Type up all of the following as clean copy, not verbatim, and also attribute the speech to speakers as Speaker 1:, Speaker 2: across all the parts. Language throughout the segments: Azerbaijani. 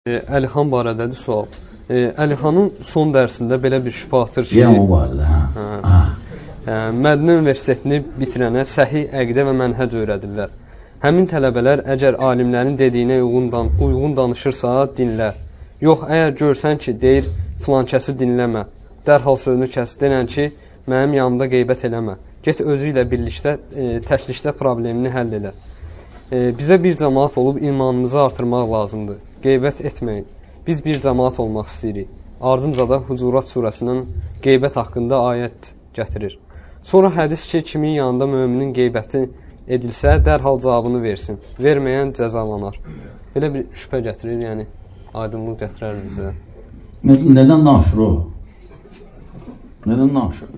Speaker 1: Əlixan barədədir sual. Əlixanın son dərsində belə bir şübhə atır ki,
Speaker 2: o barədə,
Speaker 1: Mədinə Universitetini bitirənə səhih əqidə və mənhəc öyrədirlər. Həmin tələbələr əgər alimlərin dediyinə uyğun danışırsa, dinlə. Yox, əgər görsən ki, deyir, filankəsi dinləmə. Dərhal sözünü kəs, denən ki, mənim yanımda qeybət eləmə. Get özü ilə birlikdə, təklikdə problemini həll elə. Bizə bir cəmaat olub imanımızı artırmaq lazımdır. Qeybət etməyin. Biz bir cəmaat olmaq istəyirik. Ardınca da Hucurat surəsinin qeybət haqqında ayət gətirir. Sonra hədis ki, kimin yanında möminin qeybəti edilsə, dərhal cavabını versin. Verməyən cəzalanar. Belə bir şübhə gətirir, yəni aydınlıq gətirər bizə.
Speaker 2: Nədən danışır o? Nədən danışır?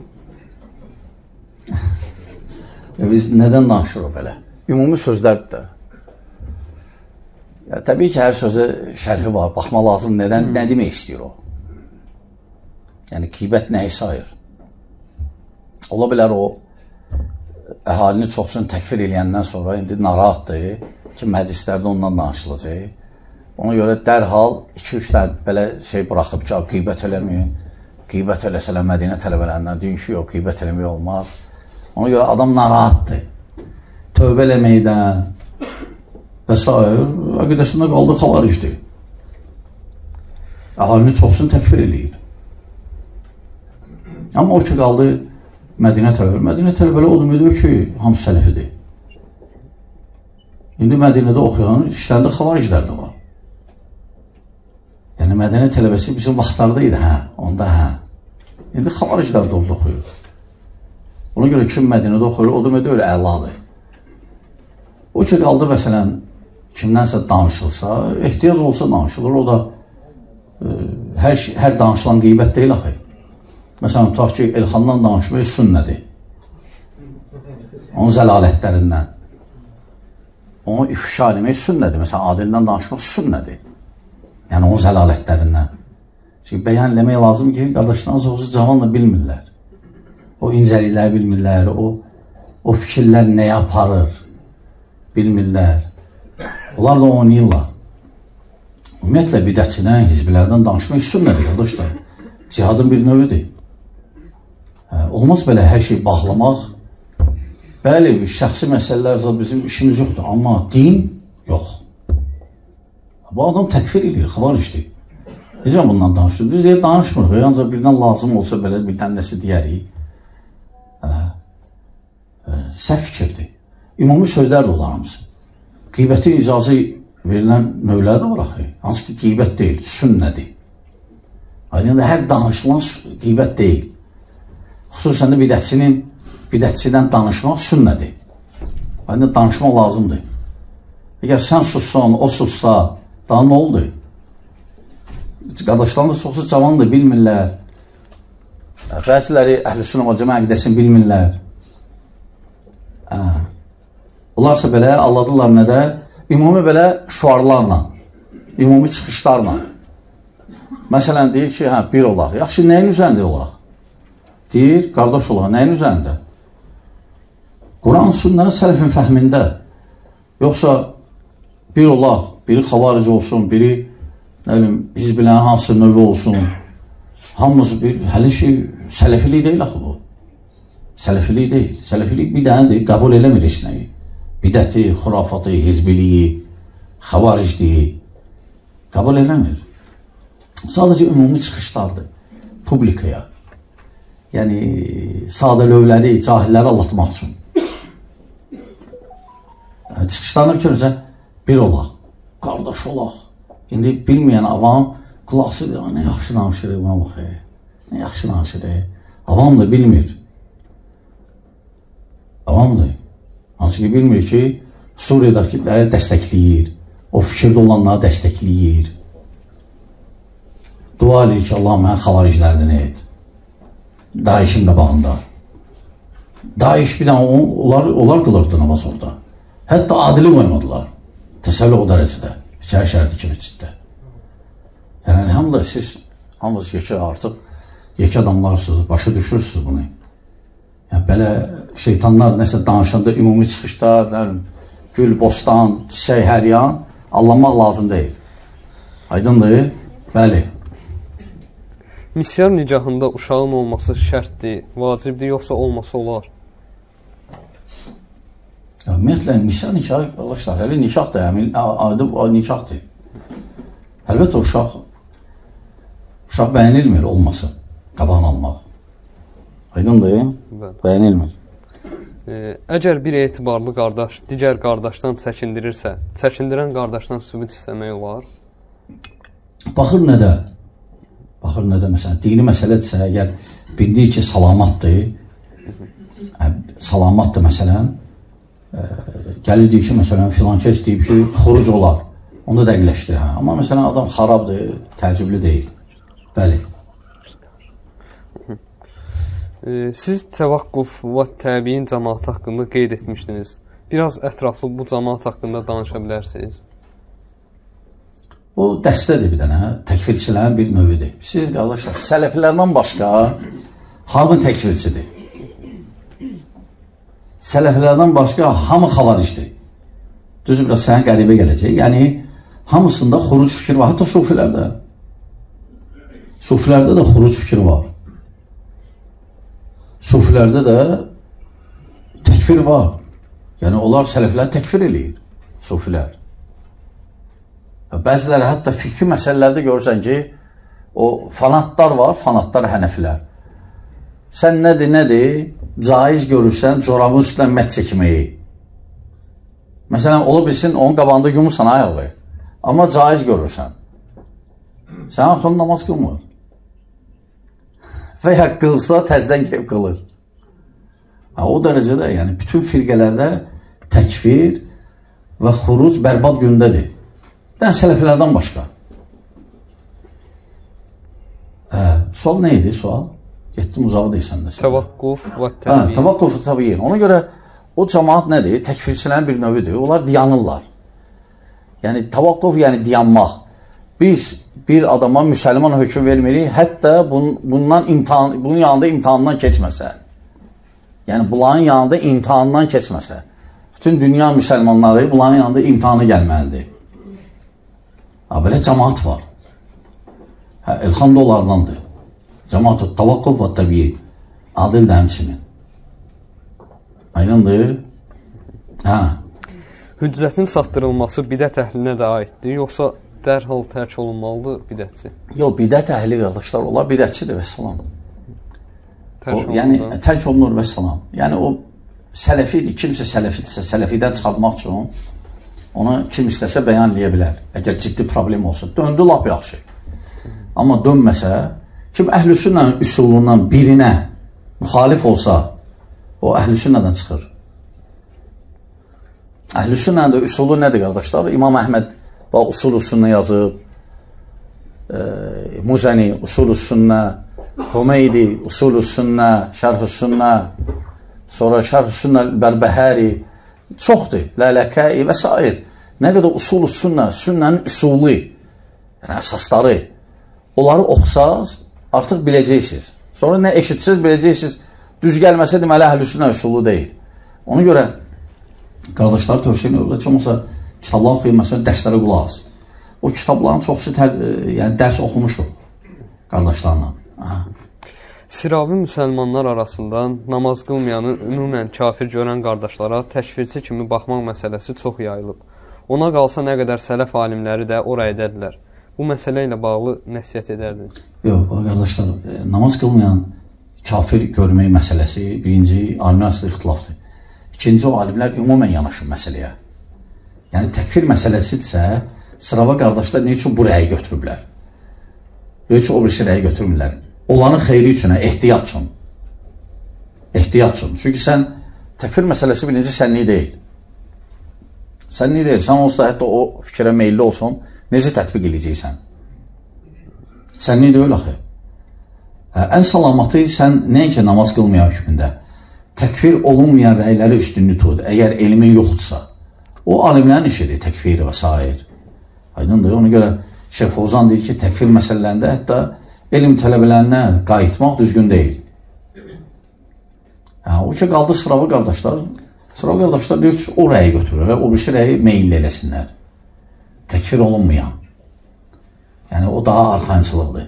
Speaker 2: Biz nədən danışır o belə? Ümumi sözlərdir də. Təbii ki, hər sözə şərhi var, baxma lazım, nə demək istəyir o? Yəni, qeybət nəyi sayır? Ola bilər o, əhalini çoxsun təkfir eləyəndən sonra indi narahatdır ki, məclislərdə ondan danışılacaq. Ona görə dərhal 2-3 dənə belə şey buraxıb ki, qeybət eləməyin, qeybət eləsələr Mədinə tələbələrindən, deyin ki, yox, qeybət eləmək olmaz. Ona görə adam narahatdır. Tövbə eləməkdən və s. əqidəsində qaldı xavaricdir. Əhalini çoxsun təkfir eləyir. Amma o ki, qaldı Mədinə tələbələri. Mədinə tələbələri o demək ki, hamısı sələfidir. İndi Mədinədə oxuyan işlərində xavariclər də var. Yəni, Mədinə tələbəsi bizim vaxtlarda idi, onda İndi xavariclər də orada oxuyur. Ona görə kim Mədinədə oxuyur, o demək öyle əladır. O ki, qaldı, məsələn, kimdənsə danışılsa, ehtiyac olsa danışılır, o da hər danışılan qeybət deyil axı. Məsələn, tutaq ki, Elxandan danışmaq sünnədir. Onun zəlalətlərindən. Onu ifşa eləmək sünnədir. Məsələn, Adildən danışmaq sünnədir. Yəni, onun zəlalətlərindən. Çünki bəyan eləmək lazım ki, qardaşlarınız oğuzu cavanla bilmirlər. O incəlikləri bilmirlər, o fikirlər nəyə aparır, bilmirlər. Onlar da oynayırlar. Ümumiyyətlə, bidətçidən, hizbilərdən danışmaq sünnədir, qardaşlar. Cihadın bir növüdür. Olmaz belə hər şey bağlamaq. Bəli, şəxsi məsələlər bizim işimiz yoxdur, amma din yox. Bu adam təkfir edir, xavaricdir. Necə bundan danışır? Biz deyək, danışmırıq, ancaq birdən lazım olsa belə birdən nəsə deyərik. Səhv fikirdir. Ümumi sözlər də olar hamısı. Qeybətin icazı verilən növləri də var axı. Hansı ki, qeybət deyil, sünnədir. Aydın hər danışılan qeybət deyil. Xüsusən də bidətçidən danışmaq sünnədir. Aydın danışmaq lazımdır. Əgər sən sussan, o sussa, daha nə oldu? Qardaşlarında çoxsu cavandır, bilmirlər. Bəziləri əhl-i-sünnə və cəmaə əqidəsini bilmirlər. Onlarsa belə alladırlar nədə? Ümumi belə şuarlarla, ümumi çıxışlarla. Məsələn, deyir ki, bir olaq. Yaxşı, nəyin üzərində olaq? Deyir, qardaş olaq, nəyin üzərində? Quran sünnənin sələfin fəhmində. Yoxsa bir olaq, biri xavarici olsun, biri hizbilərin hansı növü olsun. Hamımız hələ şey, sələfilik deyil axı bu. Sələfilik deyil. Sələfilik bir dənədir, qəbul eləmir heç nəyi. Bidəti, xurafatı, hizbiliyi, xavaricliyi qəbul eləmir. Sadəcə ümumi çıxışlardır publikaya. Yəni, sadə lövləri, cahilləri anlatmaq üçün. Çıxışlarını görürsə, bir olaq, qardaş olaq. İndi bilməyən avam qulaqsı deyir, nə yaxşı danışır, buna baxır, nə yaxşı danışır. Avam da bilmir. Avamdır. Hansı ki, bilmir ki, Suriyadakiləri dəstəkləyir, o fikirdə olanları dəstəkləyir. Dua edir ki, Allah mənə xavariclərdən et. Daişin qabağında. Daiş bir dənə, onlar qılırdı namaz orada. Hətta adili qoymadılar. Təsəlli o dərəcədə. İçəri şərdi kimi ciddə. Yəni, hamınız yekə artıq, yekə adamlarsınız, başa düşürsünüz bunu. Yəni, belə şeytanlar nəsə danışanda ümumi çıxışlar, gül, bostan, çiçək, hər yan, allanmaq lazım deyil. Aydındır? Bəli.
Speaker 1: Misyar nicahında uşağın olması şərtdir, vacibdir, yoxsa olması olar?
Speaker 2: Ümumiyyətlə, misyar nikahı, arkadaşlar, hələ nikahdır, adı nikahdır. Əlbəttə, uşaq bəyənilmir olması, qabağını almaq. Aydındır? Bəyənilmir.
Speaker 1: Əgər bir etibarlı qardaş digər qardaşdan çəkindirirsə, çəkindirən qardaşdan sübut istəmək olar?
Speaker 2: Baxır nədə? Məsələn, dini məsələdirsə, əgər bildiyi ki, salamatdır, məsələn, gəlir deyir ki, məsələn, filan kəs deyib ki, xuruc olar, onu da dəqiqləşdirir. Amma məsələn, adam xarabdır, təəccüblü deyil. Bəli.
Speaker 1: Siz təvaqquf və təbiin cəmaat haqqında qeyd etmişdiniz. Biraz ətraflı bu cəmaat haqqında danışa bilərsiniz?
Speaker 2: O dəstədir bir dənə, təkfirçilərin bir növüdür. Siz, qardaşlar, sələfilərdən başqa hamı təkfirçidir. Sələfilərdən başqa hamı xavaricdir. Düzdür, biraz sənə qəribə gələcək. Yəni, hamısında xuruc fikri var. Hətta sufilərdə. Sufilərdə də xuruc fikri var. Sufilərdə də təkfir var. Yəni, onlar sələfləri təkfir eləyir, sufilər. Bəziləri hətta fikri məsələlərdə görürsən ki, o fanatlar var, fanatlar hənəfilər. Sən nədir, caiz görürsən, corabın üstündən mət çəkməyi. Məsələn, ola bilsin, onun qabağında yumursan ayağı, amma caiz görürsən. Sən axın namaz qılmır. Və ya qılsa, təzdən qılır. O dərəcədə, yəni, bütün firqələrdə təkfir və xuruc bərbad gündədir. Dən sələfilərdən başqa. Sual nə idi, sual? Getdim, uzağı deyilsən də.
Speaker 1: Təvaqquf və təbiin.
Speaker 2: Təvaqquf və təbiin. Ona görə o cəmaat nədir? Təkfirçilərin bir növüdür. Onlar diyanırlar. Yəni, təvaqquf, yəni diyanmaq. Biz bir adama müsəlman hökm vermirik, hətta bunun yanında imtihandan keçməsə. Yəni, bunların yanında imtihandan keçməsə. Bütün dünya müsəlmanları bunların yanında imtihanı gəlməlidir. Belə cəmaat var. Elxan da onlardandır. Cəmaat-ı təvaqquf və təbiin. Adil də həmçinin. Aydındır?
Speaker 1: Hüccətin çatdırılması bidət əhlinə də aiddir, yoxsa dərhal tərk olunmalıdır bidətçi?
Speaker 2: Yox, bidət əhli qardaşlar, onlar bidətçidir və salam. Yəni, tərk olunur və salam. Yəni, o sələfidir, kimsə sələfidirsə, sələfidən çıxartmaq üçün onu kim istəsə bəyan eləyə bilər. Əgər ciddi problem olsa, döndü lap yaxşı. Amma dönməsə, kim əhlüsünnənin üsulundan birinə müxalif olsa, o əhlüsünnədən çıxır. Əhlüsünnənin də üsulu nədir, qardaşlar? İmam Əhməd usul-üsunnə yazıb, Muzəni usul-üsunnə, Hümeydi usul-üsunnə, şərh-üsunnə, sonra şərh-üsunnə Bərbəhəri, çoxdur, Lələkəi və s. Nə qədər usul-üsunnə, sünnənin üsulu, yəni əsasları, onları oxusaz, artıq biləcəksiniz. Sonra nə eşitsiniz, biləcəksiniz, düz gəlməsə deməli əhlüsünnə üsulu deyil. Ona görə, qardaşlar tövsiyə edirlər, heç olmasa kitablar oxuyun, məsələn, dərslərə qulaq as. O kitabların çoxsu dərs oxumuşuq qardaşlarla.
Speaker 1: Siravi müsəlmanlar arasında namaz qılmayanı ümumən kafir görən qardaşlara təkfirçi kimi baxmaq məsələsi çox yayılıb. Ona qalsa nə qədər sələf alimləri də oraya edədilər. Bu məsələ ilə bağlı nəsiyyət edərdiniz.
Speaker 2: Yox, qardaşlar, namaz qılmayan kafir görmək məsələsi birinci alimlər arasında ixtilafdır. İkinci, o alimlər ümumən yanaşır məsələyə. Yəni, təkfir məsələsidirsə, sırava qardaşlar nə üçün bu rəyi götürüblər? Nə üçün o birisi rəyi götürmürlər? Onların xeyri üçün, ehtiyat üçün. Ehtiyat üçün. Çünki sən, təkfir məsələsi bilinci sənlik deyil. Sənlik deyil. Sən olsa, hətta o fikrə meyilli olsun, necə tətbiq edəcəksən? Sənlik deyil, axı. Ən salamatı sən nəinki namaz qılmayan hükmündə, təkfir olunmayan rəyləri üstünlü tut, əgər elmin yoxdursa. O, alimlərin işidir, təkfir və s. Aydındır. Ona görə Şeyx Fovzan deyir ki, təkfir məsələlərində hətta elm tələbələrinə qayıtmaq düzgün deyil. O ki, qaldı sıravı qardaşlar. Sıravı qardaşlar deyir ki, o rəyi götürürlər, o birisi rəyi meyilli eləsinlər. Təkfir olunmayan. O daha arxayınçılıqdır.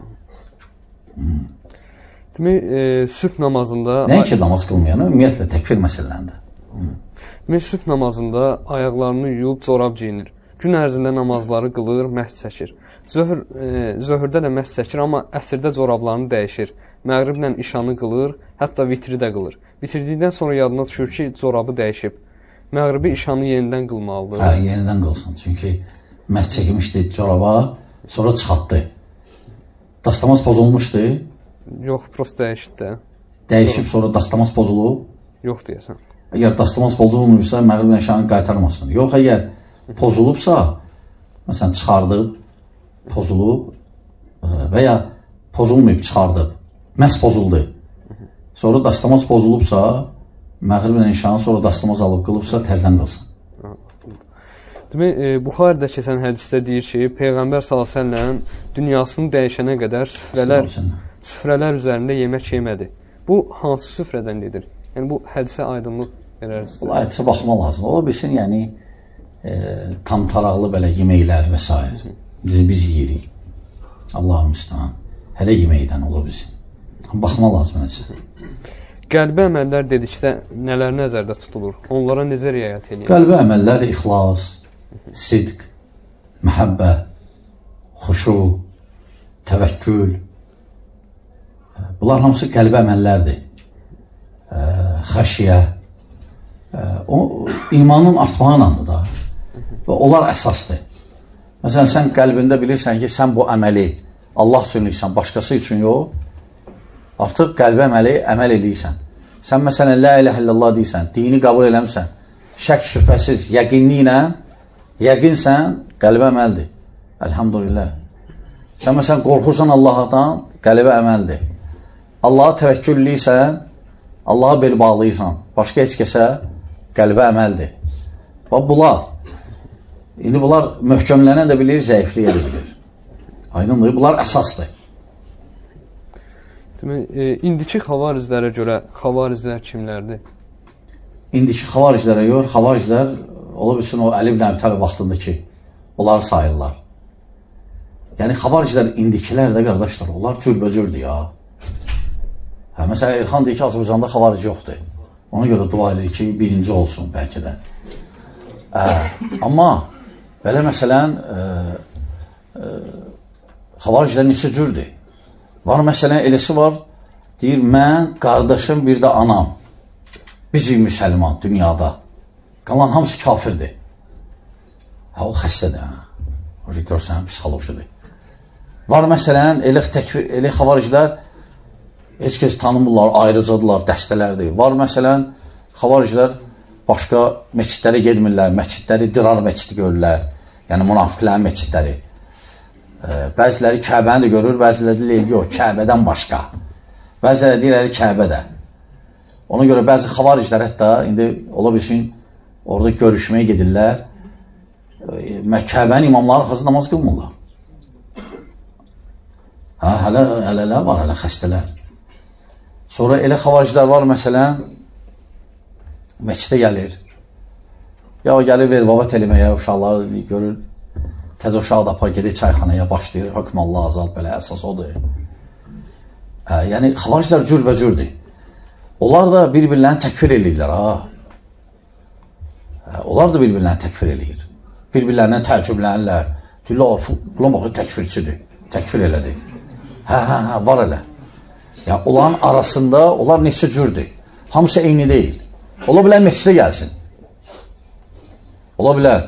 Speaker 1: Demək, sübh namazında...
Speaker 2: Nəinki namaz qılmayan, ümumiyyətlə təkfir məsələlərində.
Speaker 1: Demək, sübh namazında ayaqlarını yuyub corab giyinir. Gün ərzində namazları qılır, məhz çəkir. Zöhrdə də məhz çəkir, amma əsrdə corablarını dəyişir. Məğriblə işanı qılır, hətta vitri də qılır. Bitirdikdən sonra yadına düşür ki, corabı dəyişib. Məğribi işanı yenidən qılmalıdır.
Speaker 2: Hə, yenidən qılsın. Çünki məhz çəkmişdi coraba, sonra çıxartdı. Dastamaz pozulmuşdu.
Speaker 1: Yox, prost dəyişdi də.
Speaker 2: Dəyişib, sonra dastamaz pozulub.
Speaker 1: Yox deyəsən.
Speaker 2: Əgər dastamaz pozulmuysa, məğriblə işanı qaytarmasın. Yox, əgər pozulubsa, məsələn, çıxardıb, pozulub və ya pozulmayıb, çıxardıb, məhz pozuldu. Sonra dastamaz pozulubsa, məğriblə işanı sonra dastamaz alıb qılıbsa, təzdən qılsın.
Speaker 1: Demək, Buxaridə keçən hədisdə deyir ki, Peyğəmbər s.ə.v dünyasını dəyişənə qədər süfrələr üzərində yemək yemədi. Bu, hansı süfrədən dedir? Yəni, bu hədisə aydınlıq verərsiniz.
Speaker 2: Bu hədisə baxma lazım. Ola bilsin, yəni, tam taraqlı belə yeməklər və s. Biz yeyirik. Allah'ın müstəhan. Hələ yeməkdən ola bilsin. Baxma lazım nəsə.
Speaker 1: Qəlbi əməllər dedikdə nələr nəzərdə tutulur? Onlara necə riayət edir?
Speaker 2: Qəlbi əməllər ixlas, sidq, məhəbbə, xuşu, təvəkkül. Bunlar hamısı qəlbi əməllərdir. Xəşiyə. İmanın artmağınandır da. Və onlar əsasdır. Məsələn, sən qəlbində bilirsən ki, sən bu əməli Allah üçün eləyirsən, başqası üçün yox. Artıq qəlbi əməl eləyirsən. Sən məsələn, la ilahe illallah deyirsən, dini qəbul eləmirsən, şək şübhəsiz, yəqinliklə, yəqinsən, qəlbi əməldir. Elhamdülillah. Sən məsələn, qorxursan Allahdan, qəlbi əməldir. Allaha təvəkkülliysən, Allaha bel bağlıysan, başqa heç kəsə qəlbi əməldir. Bax, bunlar, indi bunlar möhkəmlənə də bilir, zəifliyə də bilir. Aydındır, bunlar əsasdır.
Speaker 1: Demək, indiki xavariclərə görə xavariclər kimlərdir?
Speaker 2: İndiki xavariclərə görə xavariclər ola bilsin o Əli ibn Əbi Talib vaxtındakı onları sayırlar. Yəni xavariclər indikilər də qardaşlar, onlar cürbəcürdür ya. Məsələn, Elxan deyir ki, Azərbaycanda xavaric yoxdur. Ona görə dua edir ki, birinci olsun bəlkə də. Amma belə məsələn xavariclər neçə cürdür? Var məsələn, eləsi var, deyir, mən, qardaşım, bir də anam. Bizi müsəlman dünyada. Qalan hamısı kafirdir. O xəstədir. O görsən, psixolojidir. Var məsələn, elə xavariclər heç kəs tanımırlar, ayrıcadılar, dəstələrdir. Var məsələn, xavariclər başqa meçidlərə gedmirlər, meçidləri dirar meçidi görürlər. Yəni, münafiqlərin meçidləri. Bəziləri Kəbəni də görür, bəziləri deyir, yox, Kəbədən başqa. Bəziləri deyir, Kəbədə. Ona görə bəzi xavariclər hətta, indi ola bilsin, orada görüşməyə gedirlər. Kəbənin imamları arxası namaz qılmırlar. Hələ var, hələ xəstələr. Sonra elə xavariclər var, məsələn, meçidə gəlir. Ya o gəlir, verbabat eləməyə, uşaqları görür, təzə uşağı da apar gedir çayxanaya, başlayır, hökm Allah azal, belə əsas odur. Yəni, xavariclər cürbəcürdür. Onlar da bir-birlərini təkfir eləyirlər, Onlar da bir-birlərini təkfir eləyir. Bir-birlərindən təəccüblənirlər. Deyirlər, bulan baxı təkfirçidir, təkfir elədi. Var elə. Yəni, onların arasında, onlar neçə cürdür. Hamısı eyni deyil. Ola bilər, meçidə gəlsin. Ola bilər.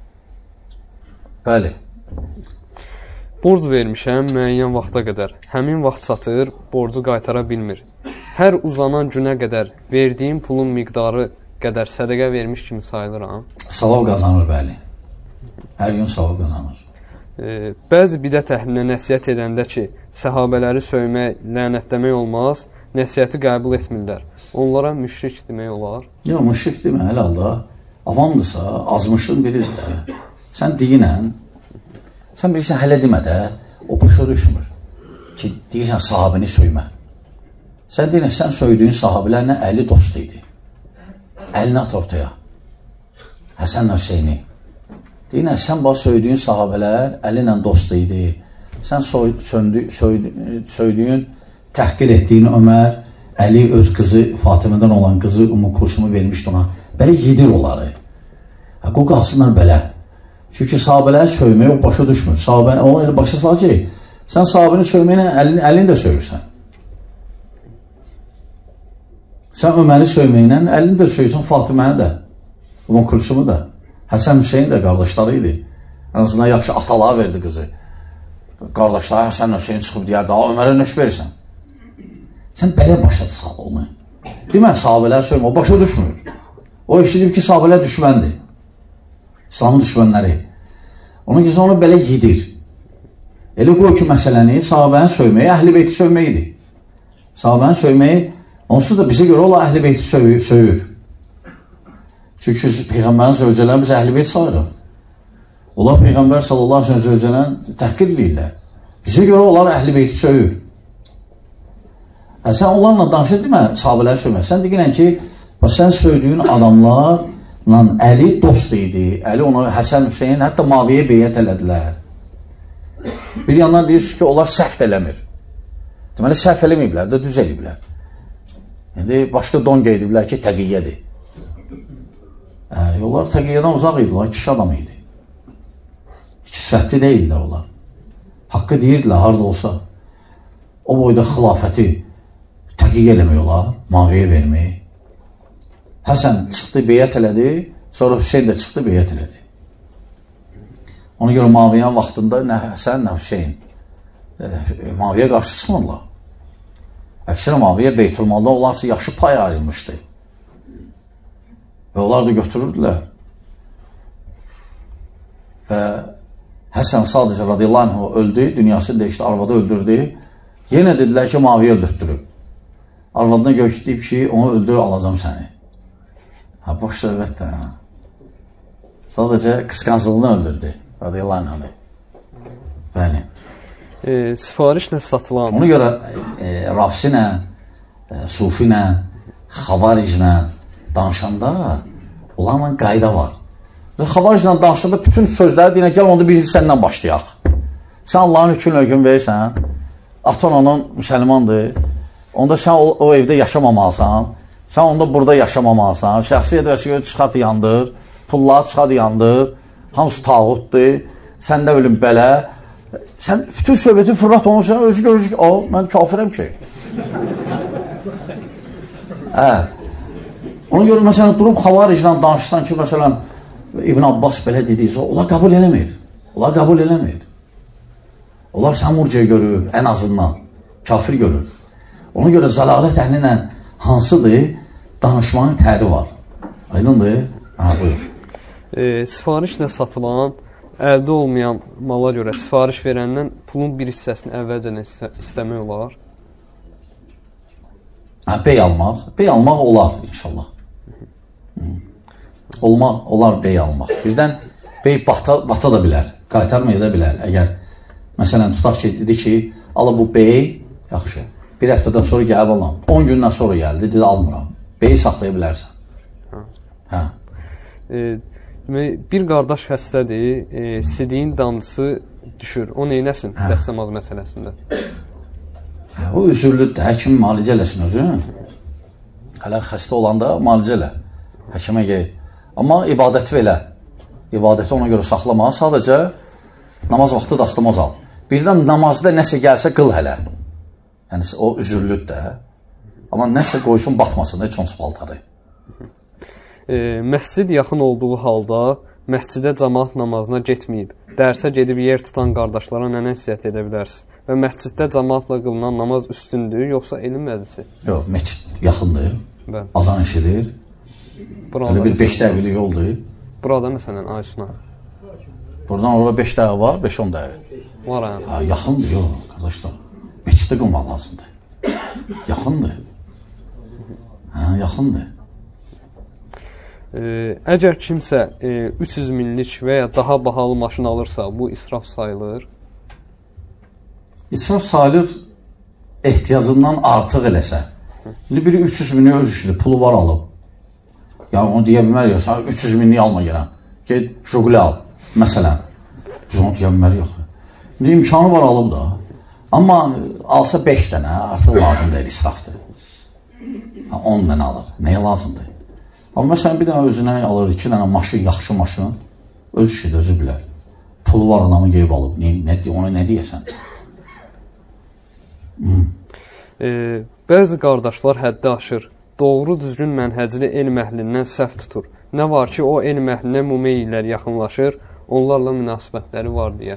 Speaker 2: Bəli.
Speaker 1: Borc vermişəm müəyyən vaxta qədər. Həmin vaxt çatır, borcu qaytara bilmir. Hər uzanan günə qədər verdiyim pulun miqdarı qədər sədəqə vermiş kimi sayılıram.
Speaker 2: Savab qazanır, bəli. Hər gün savab qazanır.
Speaker 1: Bəzi bidət əhlinə nəsiyyət edəndə ki, səhabələri söymək, lənətləmək olmaz, nəsiyyəti qəbul etmirlər. Onlara müşrik demək olar?
Speaker 2: Yox, müşrik demə, hələ halda avamdırsa, azmışın biridir də. Sən deyinən, sən bilirsən, hələ demə də, o başa düşmür ki, deyirsən, sahabini söymə. Sən deyirsən, sən söydüyün sahabilərlə 50 dost idi. 50 at ortaya. Həsən Hüseyni. Deyirsən, sən bax söydüyün sahabələr 50 ilə dost idi. sən söydüyün, təhqir etdiyin Ömər, Əli öz qızı, Fatimədən olan qızı Ümmü Kulsumu vermişdi ona. Belə yedir onları. O qalsınlar belə. Çünki sahabələri söyməyə o başa düşmür. Sahabəni, o elə başa sal ki, sən sahabəni söyməklə əlini də söyrürsən. Sən Öməri söyməklə əlini də söyrürsən, Fatiməni də, Ümmü Kulsumu da. Həsən Hüseyin də qardaşları idi. En azından yaxşı atalığa verdi qızı. Qardaşları Həsən Hüseyin çıxıb deyərdi, Ömərə nöş verirsən. Sən belə başa sal onu. Demə, sahabələr söymə, o başa düşmür. O işləyib ki, sahabələr düşməndir. İslamın düşmənləri. Ona görə onu belə yedir. Elə qoy ki, məsələni sahabəni söyməyi, əhl-i beyti söyməkdir. Sahabəni söyməyi, onsuz da bizə görə ola əhl-i beyti söyür. Çünki Peyğəmbərin zövcələrini biz əhl-i beyti sayırıq. Onlar Peyğəmbər sallallahu aleyhi ve sellem zövcələrini təhqir edirlər. Bizə görə onlar əhl-i beyti söyür. Sən onlarla danışır demə, sahabələri söymək. Sən deyilən ki, sən söylüyün adamlarla Əli dost idi. Əli onu, Həsən Hüseyin, hətta Maviyə beyyət elədilər. Bir yandan deyirsiniz ki, onlar səhv eləmir. Deməli, səhv eləməyiblər də, düz eləyiblər. İndi başqa don qeydiblər ki, təqiyyədir. Onlar təqiyyədən uzaq idilər, kişi adam idi. İki sifətli deyildilər onlar. Haqqı deyirdilər, harada olsa. O boyda xilafəti təqiyyə eləmək olar, Maviyə vermək. Həsən çıxdı, beyyət elədi, sonra Hüseyin də çıxdı, beyyət elədi. Ona görə Maviyyənin vaxtında nə Həsən, nə Hüseyin Maviyə qarşı çıxmırlar. Əksərə Maviyyə Beytülmalda onlarsa yaxşı pay ayrılmışdı. Və onlar da götürürdülər. Və Həsən sadəcə radiyallahu anh öldü, dünyasını dəyişdi, arvadı öldürdü. Yenə dedilər ki, Maviyyə öldürtdürüb. Arvadına görüşdüyüb ki, onu öldür, alacam səni. Boş söhbət də. Sadəcə qısqanclığını öldürdü, radiyallahu anh. Bəli.
Speaker 1: Sifarişlə satılan.
Speaker 2: Ona görə Rafsinə, Sufinə, Xavariclə danışanda onlarla qayda var. Xavariclə danışanda bütün sözləri deyinə, gəl onda birinci səndən başlayaq. Sən Allahın hüküm verirsən, atan onun müsəlmandır, onda sən o evdə yaşamamalısan, sən onda burada yaşamamalısan, şəxsiyyət vəsiqələri çıxart yandır, pulları çıxart yandır, hamısı tağutdur, sən də ölüm belə. Sən bütün söhbəti fırlat onu, sən özü görürük ki, mən kafirəm ki. Ona görə, məsələn, durub Xavariclə danışsan ki, məsələn, İbn Abbas belə dediysə, onlar qəbul eləmir. Onlar qəbul eləmir. Onlar sən murciə görür, ən azından. Kafir görür. Ona görə zəlalət əhlinlə hansıdır? Danışmanın təri var. Aydındır? Buyur.
Speaker 1: Sifarişlə satılan, əldə olmayan mala görə sifariş verəndən pulun bir hissəsini əvvəlcədən istəmək olar?
Speaker 2: Bey almaq. Bey almaq olar inşallah. Olar bey almaq. Birdən bey bata da bilər, qaytarmaya da bilər. Əgər, məsələn, tutaq ki, dedi ki, ala bu bey, yaxşı, bir həftədən sonra gəlib alam, 10 gündən sonra gəldi, dedi, almıram. Beyi saxlaya bilərsən.
Speaker 1: Bir qardaş xəstədir, sidiyin damcısı düşür. O neynəsin dəstəmaz məsələsində?
Speaker 2: O üzürlüdür, həkim müalicə eləsin özün. Hələ xəstə olanda müalicə elə, həkimə qeyd. Amma ibadəti belə, ibadəti ona görə saxlama, sadəcə namaz vaxtı dastamaz al. Birdən namazda nəsə gəlsə qıl hələ. Yəni, o üzürlüdür də. Amma nəsə qoysun, batmasın, heç onsuz paltarı.
Speaker 1: Məscid yaxın olduğu halda məscidə cəmaat namazına getməyib, dərsə gedib yer tutan qardaşlara nə nəsiyyət edə bilərsiniz? Və məsciddə cəmaatla qılınan namaz üstündür, yoxsa elm məclisi?
Speaker 2: Yox, məscid yaxındır, azan eşidir. Elə bir 5 dəqiqəli yoldur.
Speaker 1: Burada məsələn, Aysun'a?
Speaker 2: Buradan orada 5 dəqiqə var, 5-10 dəqiqə.
Speaker 1: Var,
Speaker 2: yaxındır, yox, qardaşlar. Məsciddə qılmaq lazımdır. Yaxındır. Yaxındır.
Speaker 1: Əgər kimsə 300 minlik və ya daha bahalı maşın alırsa, bu israf sayılır? İsraf
Speaker 2: sayılır ehtiyacından artıq eləsə. Biri 300 minlik öz işli, pulu var alıb. Yəni, onu deyə bilmərik, sən 300 minlik alma gələn. Ged, Juguli al, məsələn. Biz onu deyə bilmərik, yox. İmkanı var alıb da. Amma alsa 5 dənə artıq lazım deyil, israfdır. 10 dənə alır. Nəyə lazımdır? Amma məsələn bir dənə özünə alır 2 dənə maşın, yaxşı maşın. Öz işidir, özü bilər. Pulu var adamı qeyb alıb. Ona nə deyəsən?
Speaker 1: Bəzi qardaşlar həddi aşır. Doğru düzgün mənhəcli elm əhlindən səhv tutur. Nə var ki, o elm əhlinə mumeyilər yaxınlaşır, onlarla münasibətləri var deyə.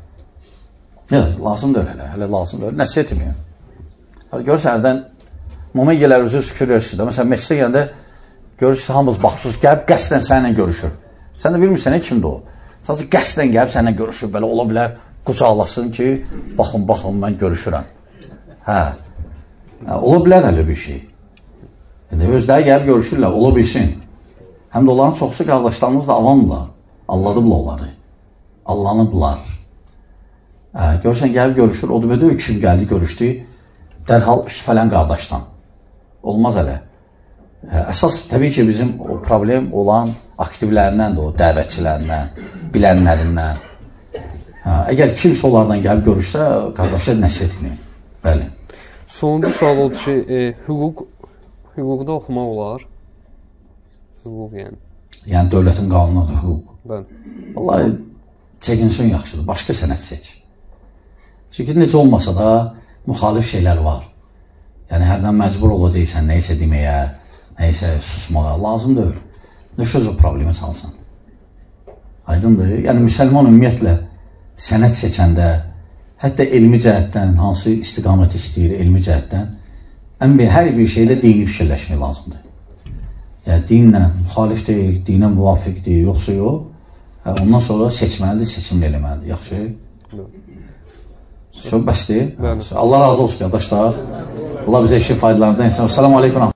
Speaker 2: Lazım da öyle, hele lazım da öyle. Nəsə etmiyor. Görürsən, hərdən mumeyilər üzü sükürürsün. Məsələn, meçdə gəndə görürsün, hamımız baxsız, gəlib qəsdən səninlə görüşür. Sən də bilmirsən, kimdir o? Sadəcə qəsdən gəlib səninlə görüşür. Belə ola bilər, qucaqlasın ki, baxın, mən görüşürəm. Ola bilər hələ bir şey. Özləri gəlib görüşürlər, ola bilsin. Həm də onların çoxsu qardaşlarımız da avamla, alladıblar onları. Allanıblar. Görürsən, gəlib görüşür, o da belə kim gəldi, görüşdü, dərhal şübhələn qardaşdan. Olmaz hələ. Əsas, təbii ki, bizim o problem olan aktivlərindən də, o dəvətçilərindən, bilənlərindən. Əgər kimsə onlardan gəlib görüşsə, qardaşlar nəsə etməyim. Bəli.
Speaker 1: Sonuncu sual oldu ki, hüquqda oxumaq olar? Hüquq yəni.
Speaker 2: Yəni, dövlətin qanunudur, hüquq.
Speaker 1: Bəli.
Speaker 2: Vallahi, çəkinsin yaxşıdır, başqa sənət seç. Çünki necə olmasa da müxalif şeylər var. Yəni, hərdən məcbur olacaqsən, neysə deməyə, neysə susmağa, lazım deyil. Nə sözü problemi salsan. Aydındır. Yəni, müsəlman ümumiyyətlə sənət seçəndə, hətta elmi cəhətdən, hansı istiqamət istəyir, elmi cəhətdən, hər bir şeydə dini fikirləşmək lazımdır. Yəni, dinlə müxalif deyil, dinə müvafiq deyil, yoxsa yox. Ondan sonra seçməlidir, seçimli eləməlidir. Yaxşı. Çox bəsdir. Allah razı olsun, qardaşlar. Allah bizə işin faydalarından etsin. Selamun aleyküm.